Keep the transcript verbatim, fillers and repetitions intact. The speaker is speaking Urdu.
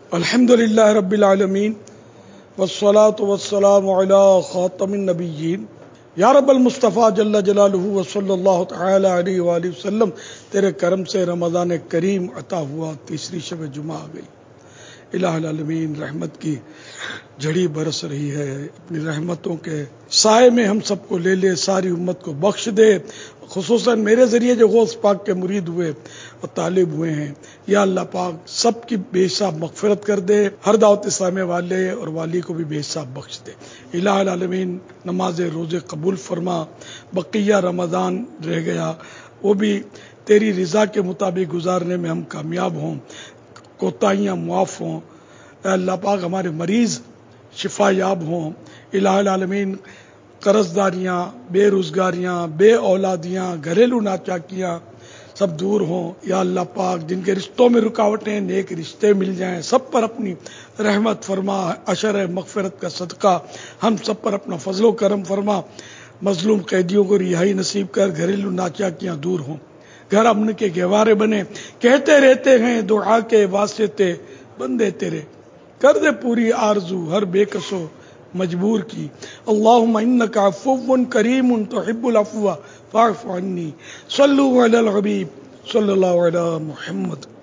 الحمد للہ رب العالمین والصلاة والسلام علی خاتم النبیین یا رب المصطفیٰ جل جلالہ وصلی اللہ تعالی علیہ وآلہ وسلم، تیرے کرم سے رمضان کریم عطا ہوا، تیسری شب جمعہ آ گئی۔ الہ العالمین رحمت کی جھڑی برس رہی ہے، اپنی رحمتوں کے سائے میں ہم سب کو لے لے، ساری امت کو بخش دے، خصوصاً میرے ذریعے جو غوث پاک کے مرید ہوئے اور طالب ہوئے ہیں، یا اللہ پاک سب کی بے حساب مغفرت کر دے، ہر دعوت اسلامیہ والے اور والی کو بھی بے حساب بخش دے۔ الہ العالمین نماز روزے قبول فرما، بقیہ رمضان رہ گیا وہ بھی تیری رضا کے مطابق گزارنے میں ہم کامیاب ہوں، کوتاہیاں معاف ہوں۔ اے اللہ پاک ہمارے مریض شفا یاب ہوں۔ الہ العالمین قرض داریاں، بے روزگاریاں، بے اولادیاں، گھریلو ناچاکیاں سب دور ہوں۔ یا اللہ پاک جن کے رشتوں میں رکاوٹیں، نیک رشتے مل جائیں، سب پر اپنی رحمت فرما، عشر مغفرت کا صدقہ ہم سب پر اپنا فضل و کرم فرما۔ مظلوم قیدیوں کو رہائی نصیب کر، گھریلو ناچاکیاں دور ہوں، گھر امن کے گہوارے بنے۔ کہتے رہتے ہیں دعا کے واسطے بندے تیرے، کر دے پوری آرزو ہر بے کسو مجبور کی۔ اللہم انکا عفو کریم تحب العفو فاعف عنی۔ صلو علی الحبیب صلی اللہ علی محمد۔